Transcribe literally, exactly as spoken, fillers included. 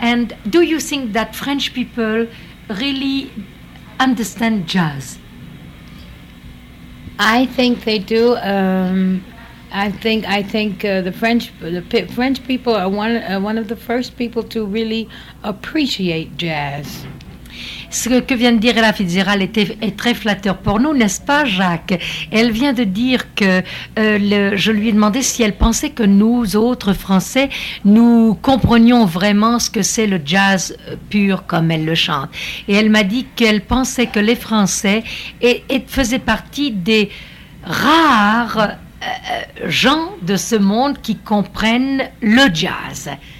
And do you think that French people really understand jazz? I think they do. Um, I think I think uh, the French the P- French people are one uh, one of the first people to really appreciate jazz. Ce que vient de dire Ella Fitzgerald était, est très flatteur pour nous, n'est-ce pas, Jacques? Elle vient de dire que euh, le, je lui ai demandé si elle pensait que nous, autres Français, nous comprenions vraiment ce que c'est le jazz pur comme elle le chante. Et elle m'a dit qu'elle pensait que les Français et, et faisaient partie des rares euh, gens de ce monde qui comprennent le jazz.